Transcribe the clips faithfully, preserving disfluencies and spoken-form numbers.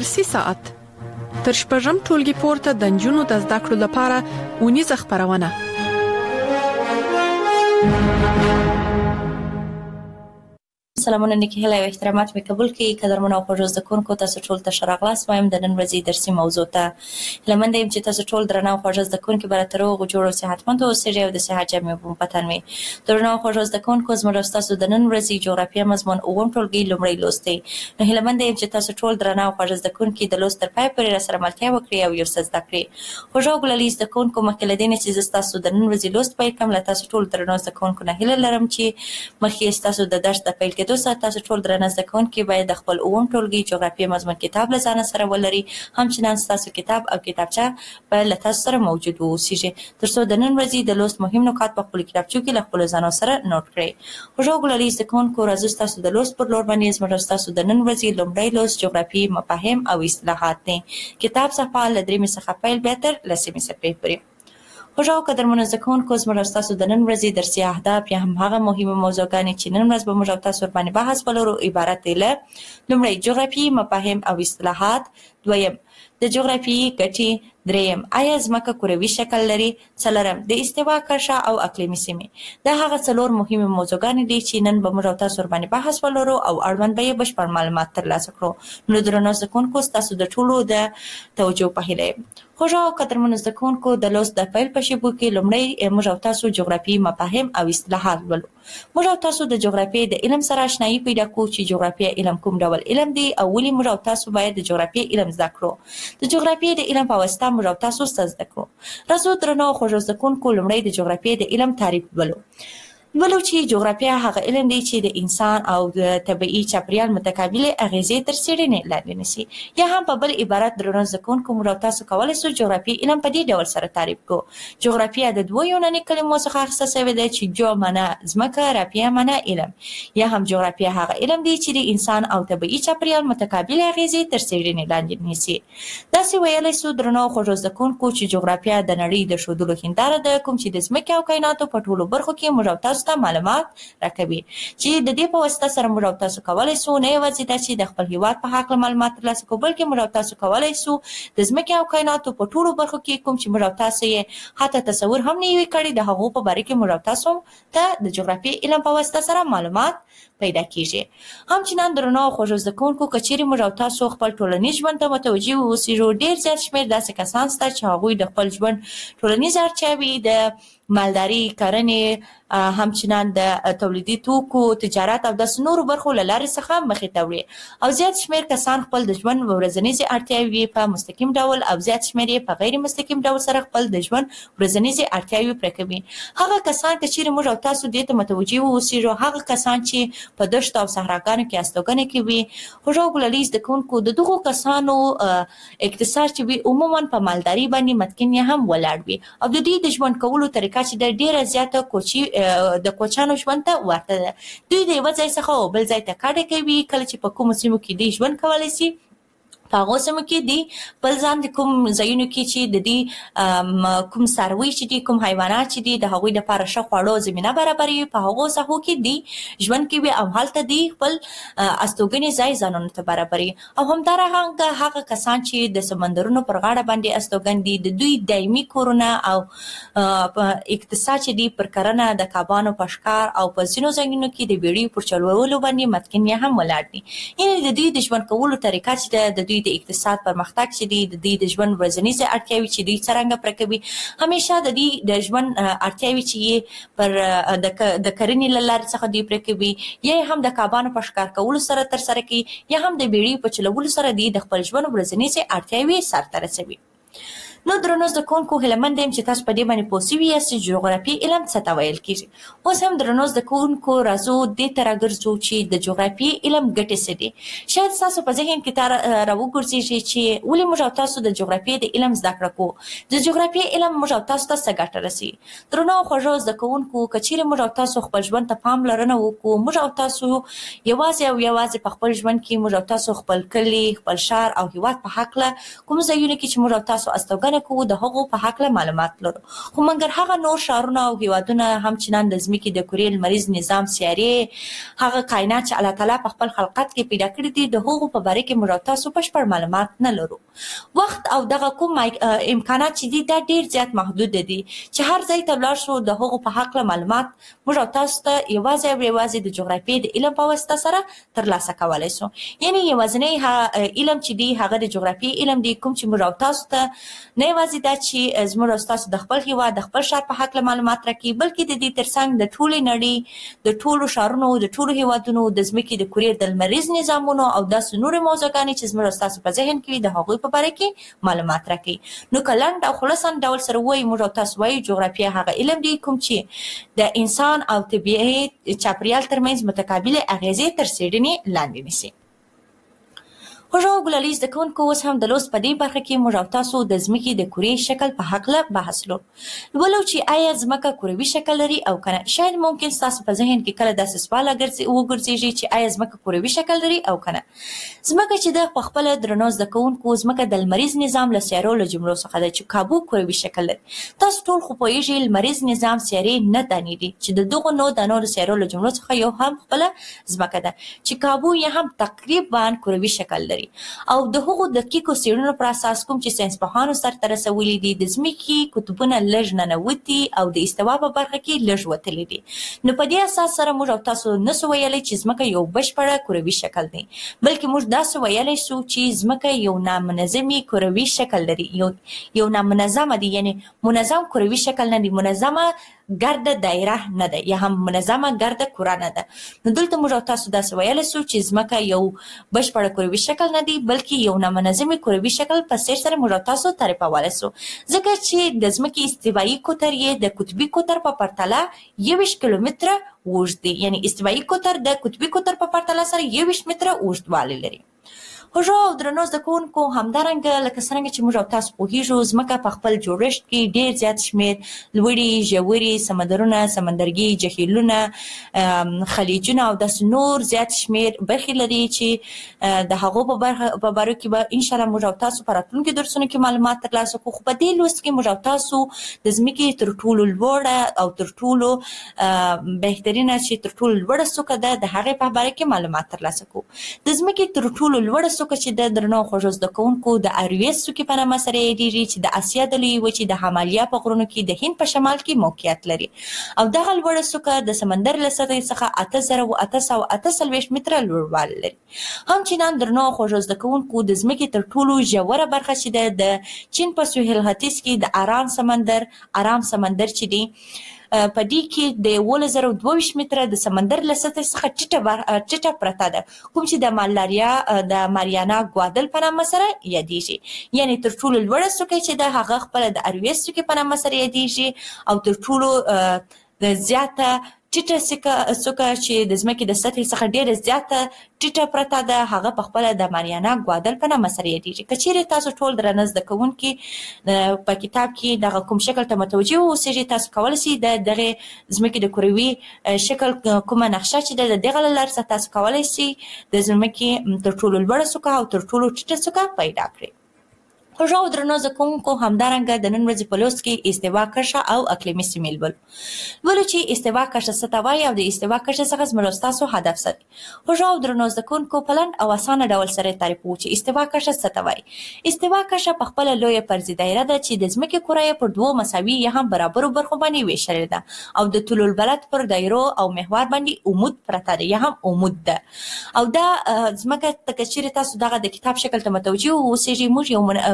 درسي ساعت تر شپږم ټولګي پورته د نجونو د زده کړو لپاره ونیزه خپرونه. سلامونه نیکی هیله او احترامات می قبول کړئ. قدرمنو او خوږو زده کوونکو، تاسو ټول ته ښه راغلاست وایم د نن ورځې درسي موضوع ته. هیله مند یم چې تاسو ټول درنه او خوږو زده کوونکي به راته روغ جوړ او صحتمند اوسئ او د صحت جامې په پتن وي. درنه او خوږو زده کوونکو، زموږ او ستاسو د نن ورځې جغرافیه مضمون اووم ټولګي لومړی لوست دی. نو هیله مند یم چې تاسو ټول درنه او خوږو زده کوونکي د لوست تر پای پورې راسره ملتیا وکړئ او یو څه زده کړئ. خوږو او ګلالي زده کوونکو، مخکې له دې نه چې زه ستاسو د نن ورځې لوست پیل کړم، له تاسو ټولو درنو زده کوونکو نه هیله لرم چې مخکې ستاسو د درس د پیل کېدو سره تاسو ټول درنه زده کوونکي باید د خپل اووم ټولګي جغرافیه مضمون کتاب له ځانه سره ولري. همچنان ستاسو کتاب او کتابچه باید له تاسو سره موجود واوسیږي تر څو د نن ورځې د لوست مهم نکات په خپلو کتابچو کې له خپلو ځانو سره نوټ کړئ. خوږو او ګلالي زده کوونکو، راځو ستاسو د لوست پر لور باندې زموږ او ستاسو د نن ورځې لومړی لوست جغرافیې مفاهیم او اصطلاحات دی. کتاب صفحه له درېیمې څخه پیل بیا تر لسمې صفحې پورې. خوږو او قدرمنو زده کوونکو، زموږ او ستاسو د نن ورځې درسي اهداف یا هم هغه مهمه موضوعګانې چې نن ورځ به موږ او تاسو ورباندې بحث ولرو عبارت دی له: لومړی جغرافیې مفاهیم او اصطلاحات، دویم د جغرافیې ګټې، دریم آیا ځمکه کروي شکل لري، څلورم د استوا کرښه او اقلیمي سیمې. دا هغه څلور مهمه موضوعګانې دي چې نن به موږ او تاسو ورباندې بحث ولرو او اړوند به یې بشپړ معلومات ترلاسه کړو. نو درنو زده کوونکو، ستاسو د ټولو د توجه په هیله یم. خوږو او قدرمنو زده کوونکو، د لوست د پیل په شیبو کې لومړی موږ او تاسو جغرافیې مفاهیم او اصطلاحات ولولو. موږ او تاسو د جغرافیې د علم سره آشنایي پیدا کوو چې جغرافیه علم کوم ډول علم دی او ولې موږ او تاسو باید د جغرافیې علم زده کړو. د جغرافیې د علم په واسطه موږ او تاسو زده کړو. راځو درنو او خوږو زده کوونکو، لومړی د جغرافیې د علم تعریف ولولو. ولو چې جغرافیه هغه علم دی چې د انسان او د طبیعي چاپیریال متقابلې اغیزې تر څېړنې لاندې نیسي. یا هم په بل عبارت درنو زده کوونکو، موږ او تاسو کولی شو جغرافیې علم په دې ډول سره تعریف کړو. جغرافیه د دوو یوناني کلمو څخه اخیسته شوې ده چې جو معنا ځمکه، رافیه معنا علم. یا هم جغرافیه هغه علم دی چې د انسان او طبیعي چاپیریال متقابلې اغیزې تر څېړنې لاندې نیسي. داسې ویلی شو درنو خوږو زده کوونکو چې جغرافیه د نړۍ د ښودلو هنداره ده، کوم چې د ځمکې او کایناتو په ټولو برخو کې موږ او تاسو ته معلومات راکوي، چې د دې په واسطه سره موږ او تاسو کولی شو نه یوازې دا چې د خپل هیواد په هکله معلومات ترلاسه کړو، بلکې موږ او تاسو کولی شو د ځمکې او کایناتو په ټولو برخو کې کوم چې موږ او تاسو یې حتی تصور هم نه وي کړی، د هغو په باره کې موږ او تاسو ته د جغرافیې علم په واسطه سره معلومات پیدا کیږي. همچنان درنو او خوږو زده کوونکو، که چیرې موږ او تاسو خپل ټولنیز ژوند ته متوجه واوسیږو، ډېر زیات شمېر داسې کسان شته چې هغوی د خپل ژوند ټولنیز اړتیاوې د مالداري، کرنې، همچنان د تولیدي توکو، تجارت او داسې نورو برخو له لارې څخه مخې ته وړي. او زیات شمېر کسان خپل د ژوند ورځنیزې اړتیاوې په مستقیم ډول او زیات شمېر یې په غیر مستقیم ډول سره خپل د ژوند ورځنیزې اړتیاوې پوره کوي. هغه کسان که چیرې موږ او تاسو دې ته متوجه واوسیږو، هغه کسان چې په دښتو او صحراګانو کې استوګنه کوي. خوږو او ګلالي زده کوونکو، د دغو کسانو اقتصاد چې وي عموما په مالداري باندې متکن یې هم ولاړ وي او د دوی د ژوند کولو طریقه چې د ډېره زیاته کوچي د کوچیانو ژوند ته ورته ده. دوی د یوه ځای څخه او بل ځای ته کډه کوي. کله چې په کومو سیمو کې دوی ژوند کولی شي، په هغو سیمو کې دی بل ځان د کوم ځایونو کې چې د دې کوم څاروي چې دي، کوم حیوانات چې دي، د هغوی دپاره ښه خواړو زمینه برابروي، په هغو ساحو کې دی ژوند کوي او هلته دی خپل استوګنې ځای ځانونو ته برابروي. او همدارنګه هغه کسان چې د سمندرونو پر غاړه باندې استوګن دي، د دوی دایمي کورونه او اقتصاد چې دی پر کرنه، د کبانو په ښکار او په ځینو ځایونو کې د بیړیو پر چلولو باندې متکن یې هم ولاړ دي. یعنې د دوی د ژوند کولو طریقه چې ده، د دوی د اقتصاد پرمختګ چې دی، د دوی د ژوند ورځنیزې اړتیاوې چې دوی څرنګه پوره کوي، همیشه د دوی د ژوند اړتیاوې چې یې پر د کرنې له لارې څخه دوی پوره کوي، یا هم د کبانو په ښکار کولو سره ترسره کوي، یا هم د بیړیو په چلولو سره دوی د خپل ژوند ورځنیزې اړتیاوې سرته رسوي. نو درنو زده کوونکو، هیله مند یم چې تاسو په دې باندې پوه سوي یاست چې جغرافیې علم څه ته ویل کېږي. اوس هم درنو زده کوونکو، راځو دې ته راګرځو چې د جغرافیې علم ګټې څه دي. شاید ستاسو په ذهن کې تا راوګرځېږي چې ولې موږ او تاسو د جغرافیې د علم زده کړه کوو، د جغرافیې علم موږ او تاسو ته څه ګټه رسوي. درنو او خوږو زده کوونکو، که چیرې موږ او تاسو خپل ژوند ته پاملرنه وکړو، موږ او تاسو یوازې او یوازې په خپل ژوند کې موږ او تاسو خپل کلي، خپل ښار او هېواد په هکله کومو ځایونو کې چې موږ او تاسو استوګنه ارزونه کوو د هغو په هکله معلومات لرو. خو مګر هغه نور ښارونه او هیوادونه هم چنان د ځمکې د کرې لمریز نظام سیارې هغه کائنات چې الله تعالی په خپل خلقت کې پیدا کړي دي د هغو په باره کې موږ تاسو بشپړ معلومات نه لرو. وخت او دغه کوم امکانات چې دي دا ډیر زیات محدود دي چې هر ځای ته لاړ شو د هغو په هکله معلومات موږ تاسو ته یوازې او یوازې د جغرافیې د علم په واسطه سره ترلاسه کولی شو. یعنی یوازینی علم چې دی هغه د جغرافیې علم دی کوم چې موږ تاسو ته نه یوازې دا چې زموږ تاسو د خپل هیواد د خپل ښار په هکله معلومات راکړي بلکې د دې ترڅنګ د ټولې نړۍ د ټولو ښارونو د ټولو هیوادونو د ځمکې د کرې د لمریز نظامونو او داسې نورې موضوعګانې چې زموږ تاسو په ذهن کې د هغوی په باره کې معلومات راکړي. نو که لنډ او خلاصا ډول سره وایي موږ تاسو وایي جغرافیه هغه علم دی کوم چې د انسان او طبیعي چاپیریال ترمنځ متقابل اغیزې تر څېړنې لاندې نیسي. خوږو ګلالي زده کوونکو اوس هم د لوست په دې برخه کې موږ تاسو د ځمکې د کرې شکل په هکله بحث لرو. ولو چې آیا ځمکه کروي شکل لري او کنه. شاید ممکن ستاسو په ذهن کې کله داسې سوال وګرځېږي چې آیا ځمکه کروي شکل لري او کنه. ځمکه چې د په خپله درنو زده کوونکو ځمکه د لمریز نظام له سیارو له جملو څخه ده چې کابو کروي شکل لري. تاسو ټول خو پوهېږئ لمریز نظام سیارې نه دانې دي چې د دغو نو دانو د سیارو له جملو څخه یو هم خپله ځمکه ده چې کابو یې هم تقریبا کروي شکل لري. او د هغو دقیقو څېړنو پر اساس کوم چې ساینسپوهانو سرته رسولي دي د ځمکې قطبونه لږ ننوتي او د استوا په برخه کې لږ وتلي دي. نو په دې اساس سره موږ او تاسو نسو ویلی چې ځمکه یو بشپړه کروي شکل دی بلکې موږ داسې ویلی شو چې ځمکه یو نامنظمي کروي شکل لري. یو یو نامنظمه دی یعنی منظم کروي شکل نه دی منظمه ګرده دایره نه ده یا هم منظمه ګرده کره نه ده. نو دلته موږ تاسو داسې ویلی سو چې ځمکه یو بشپړه کروي شکل نه دی بلکې یو نامنظمي کروي شکل په څېر سره موږ تاسو تعریفولی سو ځکه چې د ځمکې استوایي قطر یې د قطبي قطر په پرتله یوویشت کیلومتره اوږد دی. یعنی استوایي قطر د قطبي قطر په پرتله سره یوویشت متره اوږدوالی لري. خوږو او درنو زده کوونکو همدارنګه لکه څرنګه چې موږ او تاسو پوهېږو ځمکه په خپل جوړښت کې ډېر زیات شمېر لوړې ژورې سمندرونه سمندرګي جهیلونه خلیجونه او داسې نور زیات شمېر برخې لري چې د هغو په باره کې به انشاءالله موږ او تاسو په راتلونکي درسونو کې معلومات ترلاسه کړو. خو په دې لوست کې موږ او تاسو د ځمکې تر ټولو لوړه او تر ټولو بهترینه چې تر ټولو لوړه څوکه ده د هغې په باره کې معلومات ترلاسه کړو. د ځمکې تر ټولو لوړه څوکه چې د درنو خوږو زده کوونکو د ارویس څوکې په نامه سره یادېږي چې د اسیا د لویې وچې د همالیا په غرونو کې د هند په شمال کې موقعیت لري. او دغه لوړه څوکه د سمندر له سطحې څخه اته زره اته سوه اته څلوېښت متره لوړوالی لري. همچنان درنو خوږو زده کوونکو د ځمکې تر ټولو ژوره برخه چې ده د چین په سویل ختیځ کې د ارام سمندر ارام سمندر چې دی په دې کې د یولس زره دوه ویشت متره د سمندر له سطحې څخه ټیټه ټیټه پرته ده کوم چې د مالاریا د ماریانا ګوادل په نامه سره یادېږي. یعنی تر ټولو لوړه څوکه چې ده هغه خپله د ارویس څوکې په نامه سره یادېږي او تر ټولو زیاته ټیټه څوکه چې د ځمکې د سطحې څخه ډېره زیاته ټیټه پرته ده هغه په خپله د ماریانا ګوادل په نامه سره یادېږي. که چیرې تاسو ټول درانه زده کوونکي په کتاب کې دغه کوم شکل ته متوجه واوسېږئ تاسو کولی شئ د دغې ځمکې د کروي شکل کومه نقشه چې ده د دغه له لارې څخه تاسو کولی شئ د ځمکې تر ټولو لوړه څوکه او تر ټولو ټیټه څوکه پیدا کړئ. خوږو او درنو زده کوونکو همدارنګه د نن ورځې په لوست کې استوا کرښه او اقلیمي سیمې لولو. ولو چې استوا کرښه څه ته وایي او د استوا کرښې څخه زموږ ستاسو هدف څه دی. خوږو او درنو زده کوونکو په لنډ او اسانه ډول سره تعریفوو چې استوا کرښه څه ته وایي. استوا کرښه په خپله لویه فرضي دایره ده چې د ځمکې کره یې پر دوو مساوي یا هم برابرو برخو باندې ویشلې ده او د طول البلد پر دایرو او محور باندې عمود پرته ده یا هم عمود ده. او دا ځمکه که چیرې تاسو دغه د کتاب شکل ته متوجه واوسېږئ موږ یو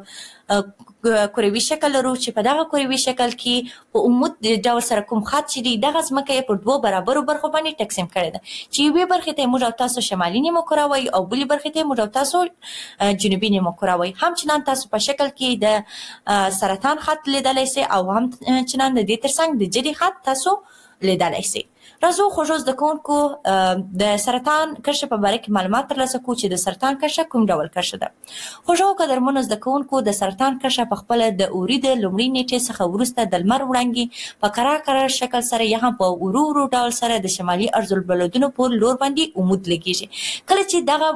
کروي شکل لرو چې په دغه کروي شکل کې په عمود ډول سره کوم خط چې دی دغه ځمکه یې پر دوو برابرو برخو باندې تقسیم کړې ده چې یوې برخې ته موږ او تاسو شمالي نیمه کره وایي او بلې برخې ته موږ او تاسو جنوبي نیمه کره وایي. همچنان تاسو په شکل کې د سرطان خط لیدلی سئ او همچنان د دې ترڅنګ د جدي خط تاسو لیدلی سئ. راځو خوږو زده کوونکو د سرطان کرښې په باره کې معلومات ترلاسه کړو چې د سرطان کرښه کوم ډول کرښه ده. خوږو قدرمنو زده کوونکو د سرطان کرښه په خپله د اوري د لومړۍ نیټې څخه وروسته د لمر وړانګې په کرار کرار شکل سره یا هم په ورو ورو ډول سره د شمالي ارضالبلدونو پر لور باندې عمود لګیږي. کله چې دغه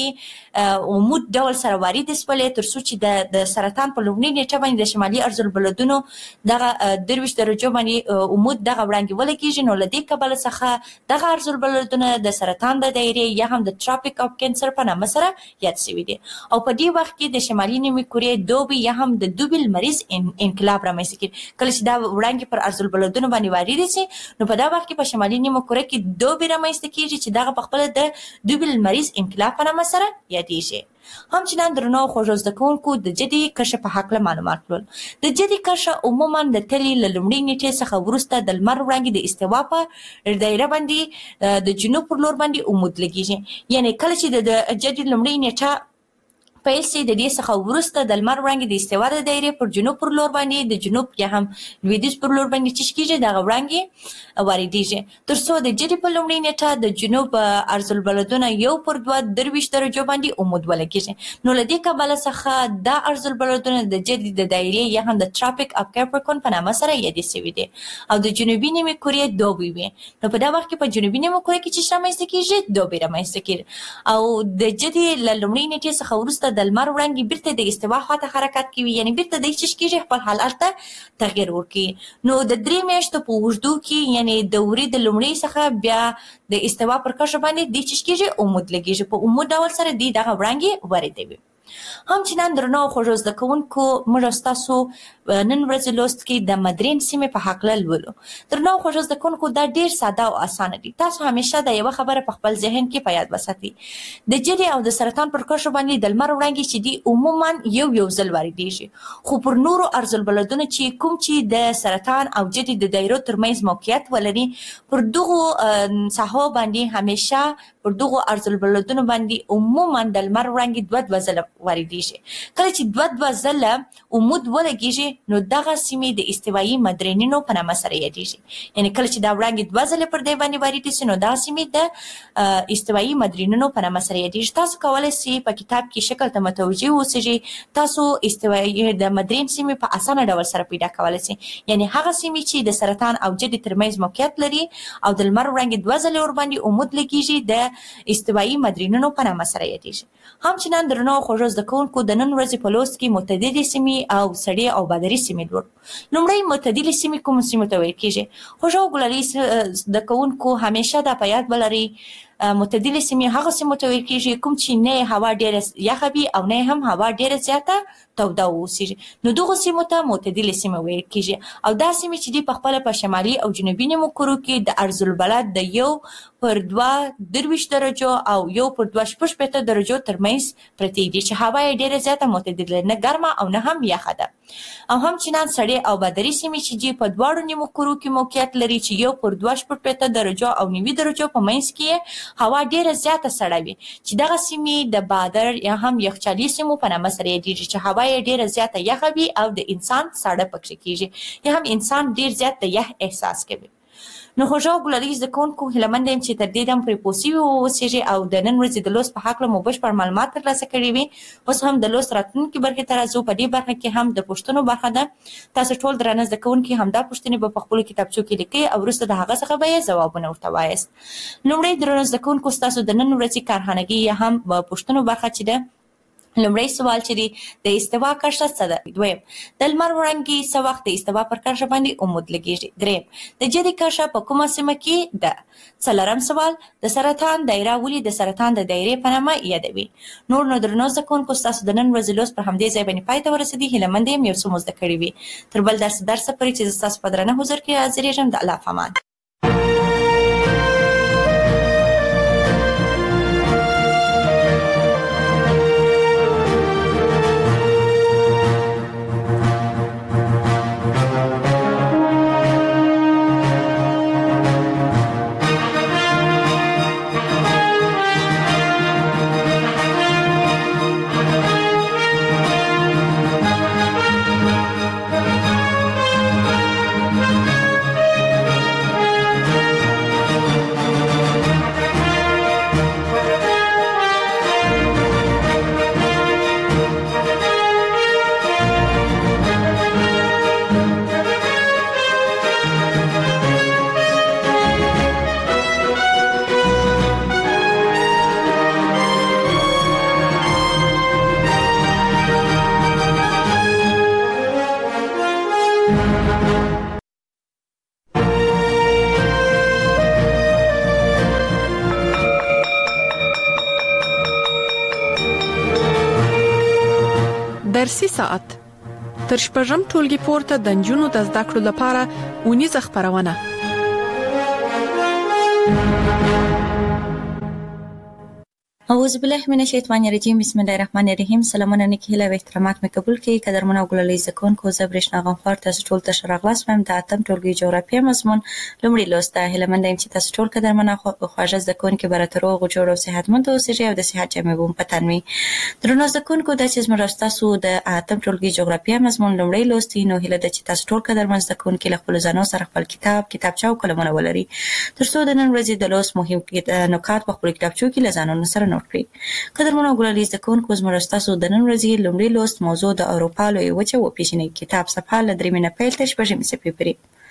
وړانګې عمود ډول سره وارد شولې تر څو چې د د سرطان په لومړۍ نیټه باندې د شمالي ارضالبلدونو دغه درویشت درجو باندې عمود دغه وړانګې ولګیږي، نو له دې کبله څخه دغه ارضالبلدونه د سرطان د دایرې یا هم د ټراپیک اف کینسر په نامه سره یاد شوي دي. او په دې وخت کې د شمالي نیمې کورې دوبي یا هم د دوبي لمریز انقلاب رامنځته کېږي. کله چې دا وړانګې پر ارضالبلدونو باندې وارد شي نو په دا وخت کې په شمالي نیمه کورې کې دوبي رامنځته کېږي چې دغه په خپله د دوبي لمریز انقلاب په نامه سره یادېږي. همچنان درنو خوږو زده کوونکو د جدي کرښې په هکله معلومات لرل. د جدي کرښه عموما د تلې له لومړۍ نیټې څخه وروسته د لمر وړانګې د استوا په دایره باندې د جنوب پر لور باندې عمود لګیږي. یعنی کله چې د جدي لومړۍ نیټه پیل شي د دې څخه وروسته د لمر وړانګې د استوا د دایرې پر جنوب پر لور باندې د جنوب یا هم لویدیځ پر لور باندې چش کېږي، دغه وړانګې واردېږي تر څو د جدي په لومړۍ نیټه د جنوب ارضالبلدونه یو پر دوه درویشت درجو باندې عمود ولګېږي. نو له دې کبله څخه دا ارضالبلدونه د جدي د دایرې یا هم د ټراپیک اف کیپریکون په نامه سره یادې شوي دي او د جنوبي نیمې کورې دوبی وي. نو په دا وخت کې په جنوبي نیمه کورې کې چې رامنځته کېږي دوبی رامنځته کېږي او د جدي له لومړۍ نیټې څخه وروسته د لمر وړانګې بیرته د استوا خواته حرکت کوي، یعنی بیرته د چش کېږي خپل حالت ته تغیر ورکوي. نو د درې میاشتو په اوږدو کې یعنی د وري د لومړۍ څخه بیا د استوا پر کرښه باندې د چش کېږي عمود لګیږي، په عمود ډول سره دی دغه وړانګې واردوي. همچنان درنو خوږو زده کوونکو موږ ستاسو نن ورځې لوست کې د مدرین سیمې په هکله لولو. درنو خوږو زده کوونکو دا ډېر ساده او اسانه دي. تاسو همیشه د یوه خبره په خپل ذهن کې په یاد وساتئ. د جدي او د سرطان پر کرښو باندې د لمر وړانګې چې دي عموما یو یو ځل واردېږي، خو پر نورو ارضالبلدونو چې کوم چې د سرطان او جدي د دایرو ترمنځ موقعیت ولري پر دغو ساحو باندې همیشه پر دغو ارضالبلدونو باندې عموما د لمر وړانګې دوه دوه ځله واردېږي. کله چې دوه دوه ځله عمود ولګېږي نو دغه سیمې د استوایي مدرینونو په نامه سره یادېږي. یعنی کله چې دا وړانګې دوه ځلې پر دې باندې واردې شي نو دغه سیمې د استوایي مدرینونو په نامه سره یادېږي. تاسو کولی شئ په کتاب کې شکل ته متوجه اوسئ. تاسو استوایي د مدرین سیمې په اسانه ډول سره پیدا کولی شئ، یعنی هغه سیمې چې د سرطان او جدي ترمنځ موقعیت لري او د لمر وړانګې دوه ځلې ورباندې عمود لګېږي د استوایي مدرینونو په نامه سره یادېږي. همچنان درنو خوږو زده کوونکو د نن ورځې په لوست کې معتدلې سیمې او سړې او بادري سیمې لولو. لومړی معتدلې سیمې کومو سیمو ته ویل کېږي؟ خوږو ګلالي زده کوونکو همیشه دا په یاد ولرئ معتدلې سیمې هغه سیمو ته ویل کېږي کوم چې نه هوا ډېره یخه وي او نه هم هوا ډېره زیاته توده واوسېږي، نو دغو سیمو ته معتدلې سیمې ویل کېږي. او دا سیمې چې دي په خپله په شمالي او جنوبي نیمو کورو کې د ارضالبلد د یو پر دوه درویشت درجو او یو پر دوه شپږ شپېته درجو ترمنځ پرتې دي چې هوا یې ډېره زیاته معتدله نه ګرمه او نه هم یخه ده. او همچنان سړې او بادري سیمې چې دي په دواړو نیمو کورو کې موقعیت لري چې یو پر دوه شپږ شپېته درجو او نوي درجو په منځ کې هوا ډېره زیاته سړه وي چې دغه سیمې د بادر یا هم یخچالي سیمو په نامه سره یادېږي چې هوا یې ډېره زیاته یخه وي او د انسان ساړه پکې کېږي یا هم انسان ډېر زیات د یخ احساس کوي. نو خوږو ګلالي زده کوونکو هیله یم چې تر دې دم پرې پوه شوي واوسېږئ او د نن ورځې د لوست په هکله مو بشپړ معلومات ترلاسه کړي وي. اوس هم د لوست راتلونکي برخې ته راځو. په دې برخه کې هم د پوښتنو برخه ده. تاسو ټول درانه زده کوونکي همدا پوښتنې به په خپلو کتابچو کې لیکئ او وروسته د هغه څخه به یې ځوابونه ورته وایاست. لومړی درنو زده کوونکو ستاسو د نن ورځې کارخانګي یا هم پوښتنو برخه چې ده، لومړی سوال چې دی د استوا کرښه څه ده؟ دویم د لمر وړانګې څه وخت د استوا پر کرښه باندې عمود لګېږي؟ دریم د جدي کرښه په کومه سیمه کې ده؟ څلورم سوال د سرطان دایره ولې د سرطان د دایرې په نامه یادوي؟ نور نو درنو زده کوونکو ستاسو د نن ورځې لوست پر همدې ځای باندې پای ته ورسېدي. هیله مند یم یو څه مو زده کړي وي. تر بل درس درسه پورې چې زه ستاسو په درانه حضور کې حاضرېږم، د الله په امان. درسي ساعت تر شپږم ټولګي پورته د نجونو د زده کړو لپاره اونیزه خپرونه. اعوذ بالله من الشیطان الرجیم. بسم الله الرحمن الرحیم. سلامونه نیکی هیله و احترامات مې قبول کړئ. قدرمن او ګلالي زکونکو زه برېښنا غمخوار تاسو ټول ته ښه راغلاست وایم. د اتم ټولګي جغرافیه مضمون لومړی لوست ده. هیله منده یم چې تاسو ټول قدرمن او خواږه زده کوونکي به راته روغ جوړ او صحتمند اوسئ او د صحت جامې به مو په تن وي. درنو زده کوونکو دا چې زموږ او ستاسو د اتم ټولګي جغرافیه مضمون لومړی لوست دی، نو هیله ده چې تاسو ټول قدرمن زده کوونکي له خپلو ځانو سره خپل کتاب کتابچه او قلمونه ولري تر څو د نن ورځې د لوست مهم نکات په خپلو کتابچو کې له ځانونو سره نوټ کړئ. قدرمنو ګلالي زده کوونکو زموږ ستاسو د نن ورځې لومړی لوست موضوع د اروپا لویه وچه وپېژنئ. کتاب صفحه له درېیمې نه پیل تر شپږمې صفحې پورې.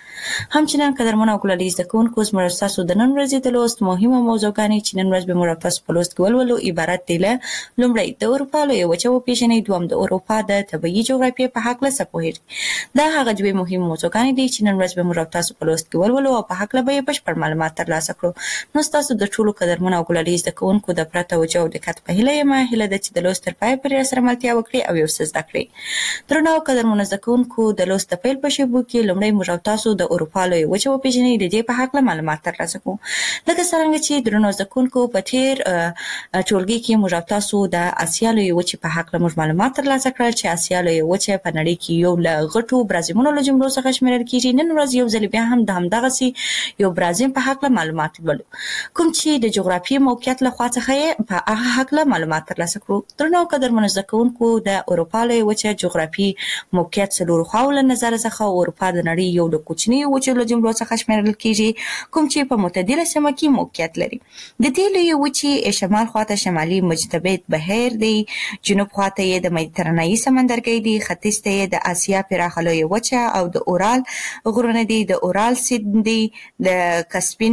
همچنان قدرمنو او ګلالي زده کوونکو زموږ ستاسو د نن ورځې د لوست مهمه موضوعګانې چې نن ورځ به موږ تاسو په لوست کې ولولو عبارت دي له لومړی د اروپا لویه وچه وپېژنئ، دوم د اروپا د طبیعي جغرافیې په هکله څه پوهېږئ. دا هغه دوې مهمې موضوعګانې دي چې نن ورځ به موږ تاسو په لوست کې ولولو او په هکله به یې بشپړ معلومات ترلاسه کړو. نو ستاسو د ټولو قدرمنو او ګلالي زده کوونکو د پوره توجه او دقت په هیله یم. هیله ده چې د لوست تر پایه پورې راسره ملتیا وکړئ او یو څه زده کړئ. درنو او قدرمنو زده کوونکو د لوست د پیل په شیبو کې لومړی موږ تاسو د اروپا لویه وچه وپېژنئ د دې په هکله معلومات ترلاسه کوو. لکه څرنګه چې درنو زده کوونکو په تېر ټولګي کې موږ تاسو د اسیا لویې وچې په هکله موږ معلومات ترلاسه کړل چې اسیا لویه وچه په نړۍ کې یو له غټو برازیمونو له جملو څخه شمیرل کېږي. نن ورځ یو ځل بیا هم د همدغسې یو برازیم په هکله معلومات لولو، کوم چې د جغرافیې موقعیت له خوا څخه یې په هغه هکله معلومات ترلاسه کړو. درنو قدرمنو زده کوونکو د اروپا لویه وچه جغرافي موقعیت څلورو خواو له نظره څخه اروپا د نړۍ یو له کوچنیو وچو له جملو څخه شمیرل کېږي، کوم چې په معتدله سیمه کې موقعیت لري. د دې لویې وچې شمال خواته شمالي مجتبید بحیر دی، جنوب خواته یې د مدیترانه‌ایي سمندرګی دی، ختیځ ته یې د اسیا پراخه لویه وچه او د اورال غرونه دي، د اورال سیند دی، د کسپین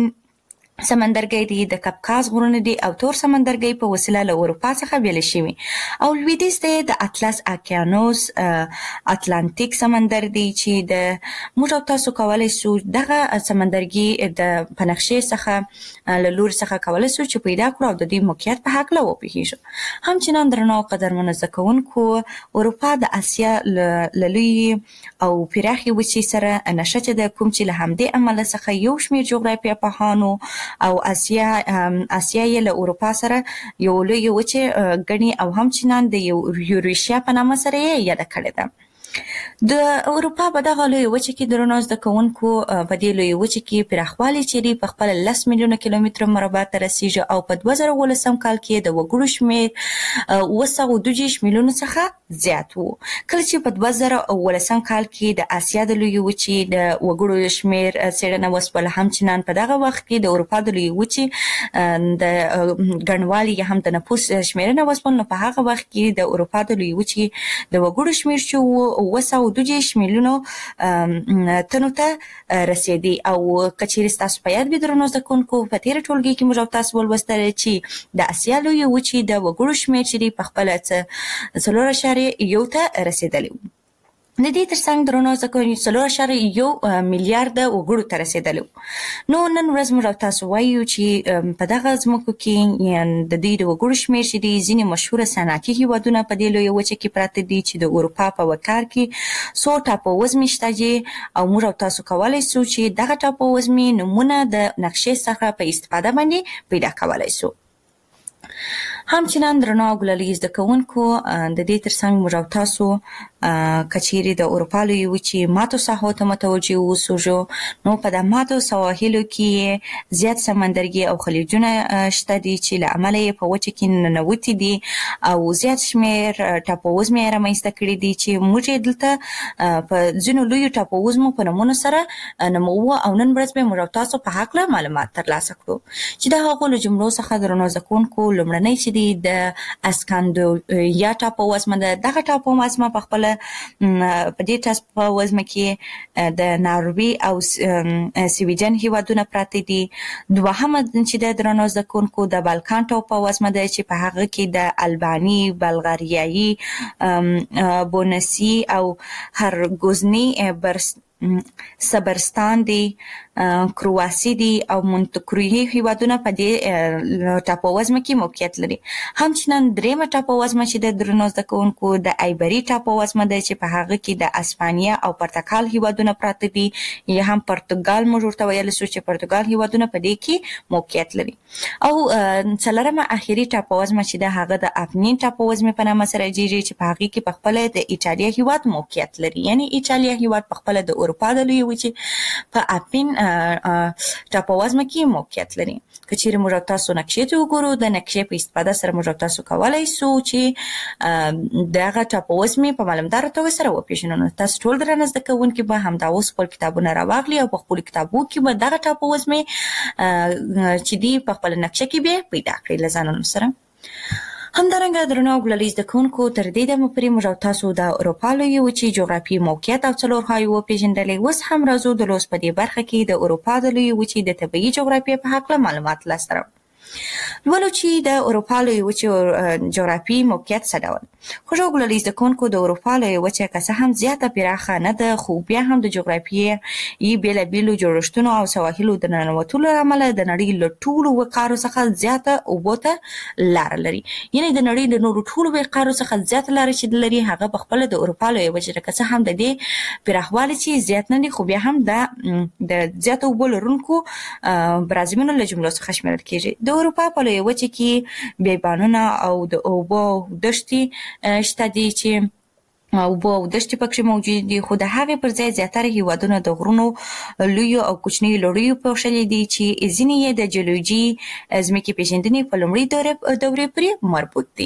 سمندرګی دی، د کپکاز غرونه دي او تور سمندرګی په وسیله له اروپا څخه بیل شوي. او لویدیځ ته د اطلس اقیانوس اتلانتیک سمندر دی چې د موږ او تاسو کولی شو دغه سمندرګي د په نقشې څخه له لوري څخه کولی شو چې پیدا کړو او د دې موقعیت په هکله وپوهیږو. همچنان درنو قدرمنو زده کوونکو اروپا د اسیا له لویې او پراخې وچې سره نښته ده، کوم چې له همدې امله څخه یو شمېر جغرافیه پوهانو او اسیا اسیا یې له اروپا سره یو لویه وچه ګڼي او همچنان د یوریشیا په نامه سره یې یاده کړې ده. د اروپا په دغه لویه وچه کې درنو زده کوونکو په دې لویه وچه کې پراخوالی چې دی په خپله لس میلیونه کیلومتره مربع ته رسیږي او په دوه زره اوولسم کال کې د وګړو شمېر اوه سوه دوه دېرش میلیونو څخه زیات و. کله چې په دوه زره اوولسم کال کې د اسیا د لویې وچې د وګړو شمېر څېړنه وسوله، همچنان په دغه وخت کې د اروپا د لویې وچې د ګڼوالي یا هم د نفوس شمېرنه وسوله، نو په هغه وخت کې د اروپا د لویې وچې د وګړو شمېر چې و اوه سوه دوه دېرش میلیونو تنو ته رسېدی. او که چېرې ستاسو په یاد وي درنو زده کوونکو په تېره ټولګي کې موږ او تاسو ولوستل چې د اسیا لویې وچې د وګړو شمېر چې دی په خپله څلور اعشاریه یو ته رسېدلی و. د دې ترڅنګ درنو زده کوونکو څلور اعشاریه یو میلیارده وګړو ته رسېدلی و. نو نن ورځ موږ او تاسو وایو چې په دغه ځمکو کې د دوی د وګړو شمېر چې دی ځینې مشهوره صنعتي هېوادونه په دې لویه وچه کې پراته دي چې د اروپا په وکار کې څو ټاپووزمې شته دي او موږ او تاسو کولی شو چې دغه ټاپووزمې نومونه د نقشې څخه په استفاده باندې پیدا کولی شو. همچنان درنو او ګلالي زده کوونکو د دې ترڅنګ موږ او تاسو که چیرې د اروپا لویې وچې ماتو ساحو ته متوجه اوسو، نو په د ماتو سواحلو کې زیات سمندرګي او خلیجونه شته دي چې له امله یې په وچه کې ننوتي دي او زیات شمېر ټاپووزمې یې رامنځته کړي دي چې موږ یې دلته په ځینو لویو ټاپووزمو په نومونو سره نوموو او نن ورځ به موږ او تاسو په هکله معلومات ترلاسه کړو چې د هغو له جملو څخه درنو زده کوونکو لومړنی چې دی د اسکاندریا ټاپووزمه ده. دغه ټاپووزمه په خپله په دې ټاپووزمه کې د ناروې او سویډن هېوادونه پراته دي. دوهمه چې د درنو زده کوونکو د بالکان ټاپووزمه ده چې په هغه کې د الباني، بلغاریایي، بونسي او هرګوزني برس صبرستان دی، کرواسی دی او مونتکرویه هیوادونه په دې ټاپووزمه کې موقعیت لري. همچنان دریمه ټاپووزمه چې د درنو زده کوونکو د ایبري ټاپووزمه ده چې په هغه کې د اسپانیا او پرتګال هیوادونه پراته دي، یا هم پرتګال موږ ورته ویلی سو چې پرتګال هیوادونه په دې کې موقعیت لري. او څلورمه اخري ټاپووزمه چې ده هغه د اپنین ټاپووزمې په نامه سره یادیږي چې په هغې کې په خپله د ایټالیا هیواد موقعیت لري. یعنې ایټالیا هیواد په خپله د اروپا د لویې وچې په اپین ټاپووزمه کې موقعیت لري. که چیرې موږ تاسو نقشې ته وګورو، د نقشې په استفاده سره موږ تاسو کولی سو چې دغه ټاپووزمې په معلومداره توګه سره وپېژنو. نو تاسو ټول درانه زده کوونکي به همدا اوس خپل کتابونه راواخلي او په خپلو کتابو کې به دغه ټاپووزمې چې دي په خپله نقشه کې بیا پیدا کړئ له ځانونو سره. همدارنګه درنو او ګلالي زده کوونکو، تر دې دمه پورې موږ او تاسو د اروپا لویې وچې جغرافیې موقعیت او څلورخوایي وپېژندلې. اوس هم راځو د لوست په دې برخه کې د اروپا د لویې وچې د طبیعي جغرافیې په هکله معلومات لاسته راوړو. لولو چې د اروپا لویې وچې جغرافیې موقعیت څه ډول. خوږو ګلالي زده کوونکو، د اروپا لویې وچه که څه هم زیاته پراخه نه ده، خو بیا هم د جغرافیې بېلابېلو جوړښتونو او سواحلو د ننوتلو له امله د نړۍ له ټولو وقارو څخه زیاته اوبو ته لاره لري. یعنې د نړۍ له نورو ټولو وقارو څخه زیاته لاره چې لري هغه په خپله د اروپا لویې وچې ده. که څه هم د دې پراخوالی چې زیات نه دي، خو بیا هم د زیاتو اوبو لرونکو برازیمونو له جملو څخه شمیرل کېږي. د اروپا په لویې وچې کې بیابانونه او د اوبو دښتې شته دي چې اوبه او دښتې پکې موجود دي، خو د هغې پر ځای زیاتره هیوادونه د غرونو لویو او کوچنیو لړیو پوښلي دي چې ځینې یې د جیولوجي ځمکې پېژندنې په لومړۍ دورې پورې مربوط دي.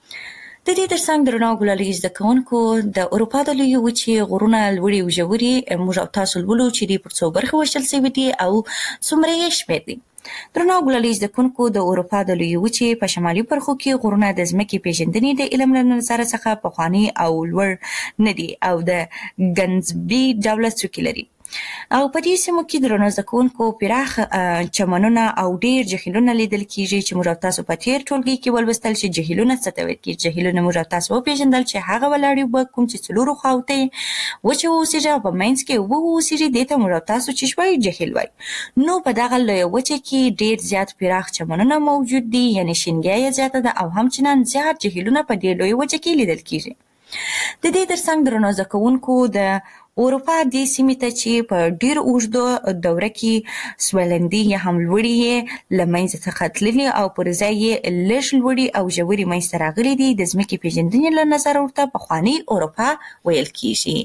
د دې ترڅنګ درنو او ګلالي زده کوونکو، د اروپا د لویې وچې غرونه لوړې او ژورې موږ او تاسو لولو چې دوی پر څو برخې ویشل شوي دي او څومره یې شمېر دي. درنو او ګلالي زده کوونکو، د اروپا د لویې وچې په شمالي برخو کې غرونه د ځمکې پېژندنې د علم له نظره څخه پخواني او لوړ نه دي او د ګنزبي ډوله څوکې لري. او په دې سیمو کې درنو زده کوونکو پراخ چمنونه او ډېر جهیلونه لیدل کېږي چې موږ او تاسو په تېر ټولګي کې ولوستل چې جهیلونه څه ته ویل کېږي. جهیلونه موږ او تاسو وپېژندل چې هغه ولاړې اوبه کوم چې څلورو خواوو ته یې وچه واوسېږي او په منځ کې اوبه واوسېږي، دې ته موږ او تاسو چې وایو جهیل وایي. نو په دغه لویه وچه کې ډېر زیات پراخ چمنونه موجود دي، یعنې شینګیا یې زیاته ده او همچنان زیات جهیلونه په دې لویه وچه کې لیدل کېږي. د دې ترڅنګ درنو زده کوونکو، د اروپا دې سیمې ته چې په ډېر اوږدو دوره کې سویلندي یا هم لوړې یې له منځه څخه تللي او پر ځای یې لږ لوړې او ژورې منځته راغلي دي، د ځمکې پېژندنې له نظره ورته پخواني اروپا ویل کېږي.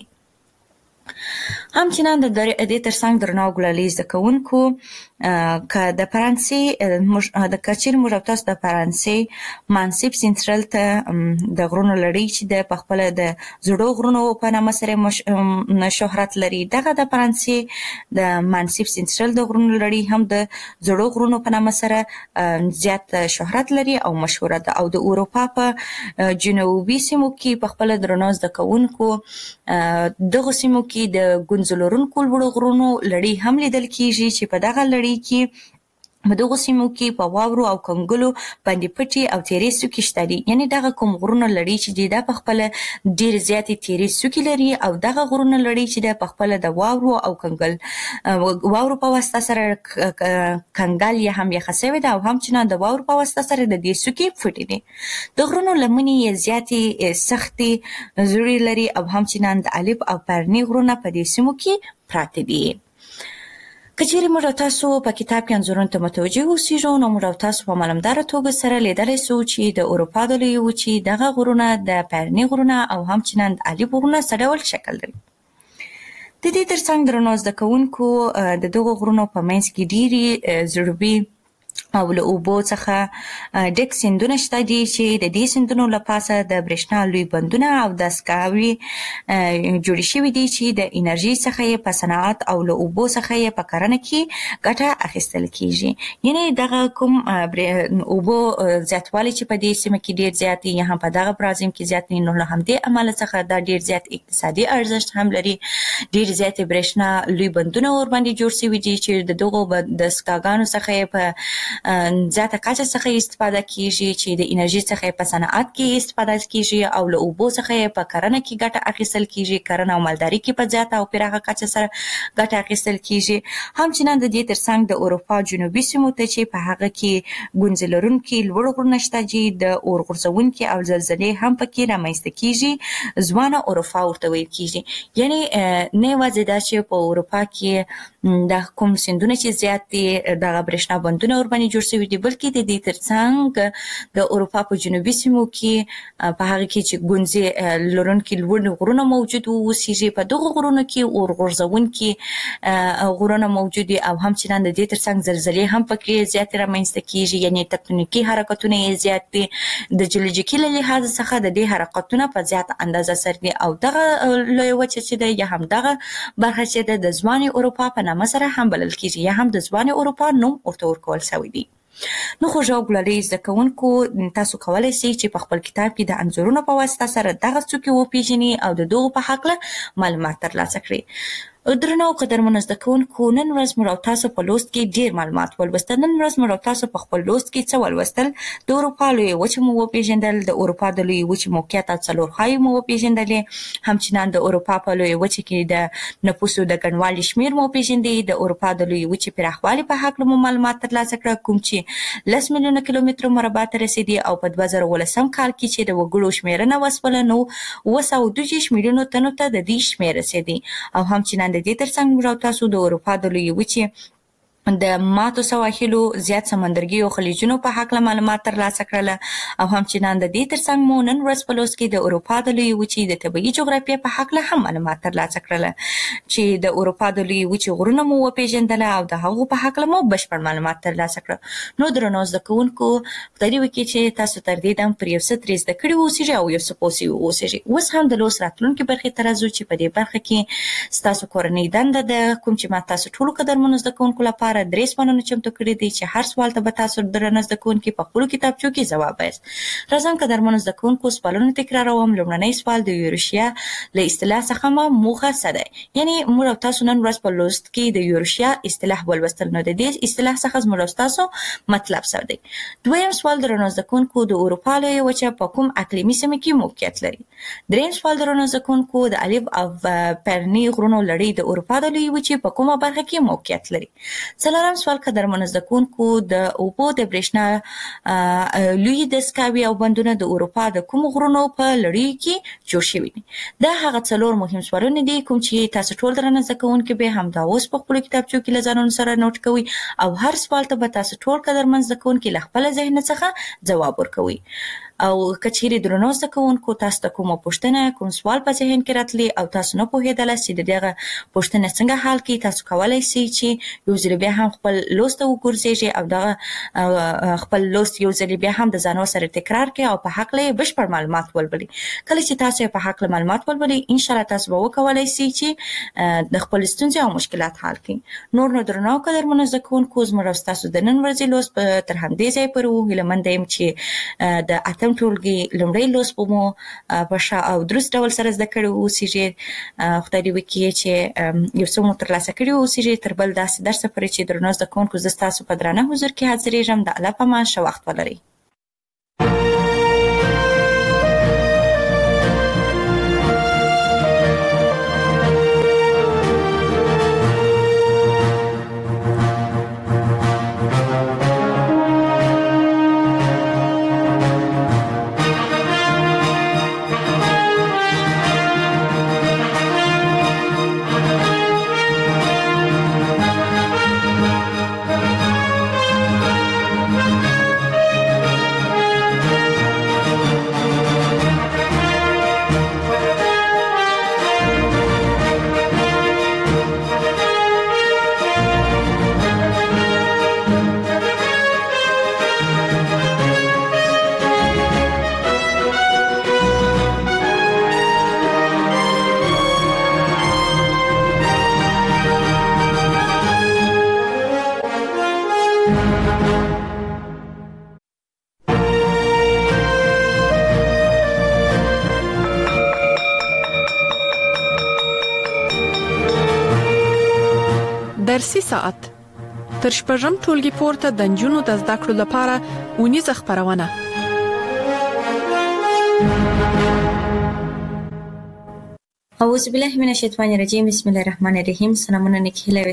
همچنان د دې ترڅنګ درنو او ګلالي زده کوونکو، که د فرانسې د که چیرې موږ او تاسو د فرانسې مانسیپ سینترل ته د غرونو لړۍ چې د په خپله د زړو غرونو په نامه سره شهرت لري، دغه د فرانسې د مانسیپ سینترل د غرونو لړۍ هم د زړو غرونو په نامه سره زیات شهرت لري او مشهوره ده. او د اروپا په جنوبي سیمو کې په خپله درنو زده کوونکو دغو سیمو کې د ګونځو لرونکو لوړو غرونو لړۍ هم لیدل کېږي چې په دغه لړۍ کې په دغو سیمو کې په واورو او کنګلو باندې پټې او تیرې څوکې شته دي. یعنې دغه کوم غرونه لړۍ چې دي دا په خپله ډېرې زیاتې تیرې څوکې لري او دغه غرونه لړۍ چې ده په خپله د واورو او کنګل واورو په واسطه سره کنګل یا هم یخه شوې ده او همچنان د واورو په واسطه سره د دې څوکې پټې دي. د غرونو لمنې یې زیاتې سختې زړې لري او همچنان د الپ او پرني غرونه په دې سیمو کې پراته دي. که چیرې موږ او تاسو په کتاب کې انځورونو ته متوجه اوسېږو، نو موږ او تاسو په معلومداره توګه سره لیدلی سو چې د اروپا د لویې وچې دغه غرونه د پرني غرونه او همچنان د الپ غرونه څه ډول شکل لري. د دې ترڅنګ درنو زده کوونکو، د دغو غرونو په منځ کې ډېرې زړوبي او له اوبو څخه ډک سیندونه شته دي چې د دې سیندونو له پاسه د برېښنا لوی بندونه او دستګاوې جوړې شوي دي چې د انرژۍ څخه یې په صنعت او له اوبو څخه یې په کرنه کې ګټه اخیستل کېږي. یعنې دغه کوم اوبو زیاتوالی چې په دې سیمه کې ډېر زیات دي یا هم په دغه برازیم کې زیات دي، نو له همدې امله څخه دا ډېر زیات اقتصادي ارزښت هم لري. ډېر زیاتې برېښنا لوی بندونه ورباندې جوړ شوي دي چې د دغو دستګاګانو څخه یې په زیاته کچه څخه استفاده کیږي چې د انرژي څخه په صنعت کې استفاده کیږي او له اوبو څخه په کرنه کې ګټه اخیستل کیږي، کرنه او مالداري کې په زیاته او پراخه کچه سره ګټه اخیستل کیږي. همچنان د دې ترڅنګ د اروپا جنوبي سیمو ته چې په هغه کې ګونځې لرونکي لوړ غرونه شته چې د اور غورځونکي او زلزلې هم پکې رامنځته کیږي، ځوانه اروپا ورته ویل کیږي. یعنی نه یوازې دا چې په اروپا کې د کوم سیندونه چې زیات دي د برېښنا بندونه ورباندې جوړ شوي دي، بلکې د دې ترڅنګ د اروپا په جنوبي سیمو کې په هغه کې چې ګونځې لرونکي لوړ غرونه موجود اوسېږي، په دغه غرونو کې اور غورځونکي غرونه موجود دي او همچنان د دې ترڅنګ زلزلې هم پکې زیات رامنځته کیږي. یعنی تکتونیکي حرکتونه یې زیات دي. د جیولوژیکي له لحاظ څخه د دې حرکتونه په زیات اندازه سره دي او دغه لوی وچه چې ده یا هم دغه برخه چې ده د ځواني اروپا په نامه سره هم بلل کیږي یا هم د ځواني اروپا نوم ورته ورکول شوی دی. نو خو ژو ګلالي زده کوونکو تاسو کولای شئ چې په خپل کتاب کې د انځورونو په واسطه سره دغه څوکۍ وپیژنئ او د دغو په هکله معلومات ترلاسه کړئ. درنو قدرمنو زده کوونکو، نن ورځ موږ او تاسو په لوست کې ډیر معلومات ولوستل. نن ورځ موږ او تاسو په خپل لوست کې څه ولوستل؟ د اروپا لویې وچې مو وپیژندل، د اروپا د لویې وچې موقعیت او څلورخوایي مو وپیژندلې، همچنان د اروپا په لویې وچې کې د نفوسو د ګڼوالي شمیر مو وپیژندې، د اروپا د لویې وچې پراخوالي په هکله مو معلومات ترلاسه کړه، کوم چې لس میلیونه کیلومتره مربع ته رسیدي او په دوه زره ولسم کال کې چې د وګړو شمیرنه وسوله نو اوه سوه دوه دېرش میلیونو تنو ته د دې شمیر رسیدي. او همچنان د دې ترڅنګ موږ او تاسو د اروپا د لویې وچې د ماتو سواحلو زیات سمندرګي او خلیجونو په هکله معلومات ترلاسه کړل او همچنان د دې ترڅنګ مو نن ورځ په لوست کې د اروپا د لویې وچې د طبیعي جغرافیه په هکله هم معلومات ترلاسه کړل چې د اروپا د لویې وچې غرونه مو وپیژندل او د هغو په هکله مو بشپړ معلومات ترلاسه کړل. نو درنو زده کوونکو، خدای دې وکړي چې تاسو تر دې دم پر یو څه ترې زده کړي اوسئ او یو څه پوه شوي اوسئ. اوس هم د لوست راتلونکي برخې ته راځو چې په دې برخه کې ستاسو کورنۍ دنده ده کوم چې ما تاسو ټولو قدرمنو زده کوونکو لپاره درې سوالونه چمتو کړي دي چې هر سوال ته به تاسو درنه زده کوونکي په خپلو کتابچو کې ځواب وایاست. راځم قدرمنو زده کوونکو سوالونه تکراروم. لومړنی سوال د یوروشیا له اصطلاح څخه موخه څه ده؟ یعنی موږ او تاسو نن ورځ په لوست کې د یوروشیا اصطلاح ولوستل، نو د دې اصطلاح څخه زموږ او تاسو مطلب څه دی؟ دویم سوال درنو زده کوونکو، د اروپا لویه وچه په کوم اقلیمي سیمه کې موقعیت لري؟ دریم سوال درنو زده کوونکو، د الف او پرني غرونو لړۍ د اروپا د لویې وچې په کومه برخه کې موقعیت لري؟ څلورم سوال قدرمنو زده کوونکو، د اوبو د برېښنا لوی دستګاوې او بندونه د اروپا د کوم غرونو په لړۍ کې جوړ شوي دي؟ دا هغه څلور مهم سوالونه دي کوم چې تاسو ټول درنه زده کوونکي به همدا اوس په خپلو کتابچو کې له ځانونو سره نوټ کوئ او هر سوال ته به تاسو ټول قدرمن زده کوونکي له خپله ذهن څخه ځواب ورکوئ. او کچېرې درنو زده کوونکو تاسو ته کومه پوښتنه کوم سوال په ذهن کې راتلی او تاسو نه پوهېدلاست چې د دغه پوښتنه څنګه حل کړئ، تاسو کولی شئ چې یو ځل بیا هم خپل لوست ته وګرځېږئ او دغه خپل لوست یو ځل بیا هم د ځانو سره تکرار کړئ او په هکله یې بشپړ معلومات ولولئ. کله چې تاسو یې په هکله معلومات ولولئ، انشاءالله تاسو به وکولی شئ چې د خپل ستونزې او مشکلات حل کړئ. نور نو درنو قدرمنو زده کوونکو، زموږ او ستاسو د نن ورځې لوست تر همدې ځایه پورې و. هیله منده یم چې د اتم ټولګي لومړی لوست به مو په ښه او درست ډول سره زده کړي اوسېږي. خدای دې وکړي چې یو څه مو ترلاسه کړي اوسېږي تر بل داسې درسه پورې چې درنو زده کوونکو زه ستاسو په درانه حضور کې حاضرېږم. د الله په امان، ښه وخت ولرئ. درسي ساعت تر شپږم ټولګي پورته د نجونو د زده کړو لپاره اونیزه خپرونه. اعوذ بالله من الشیطان الرجیم. بسم الله الرحمن الرحیم. سلامونه نیک هیله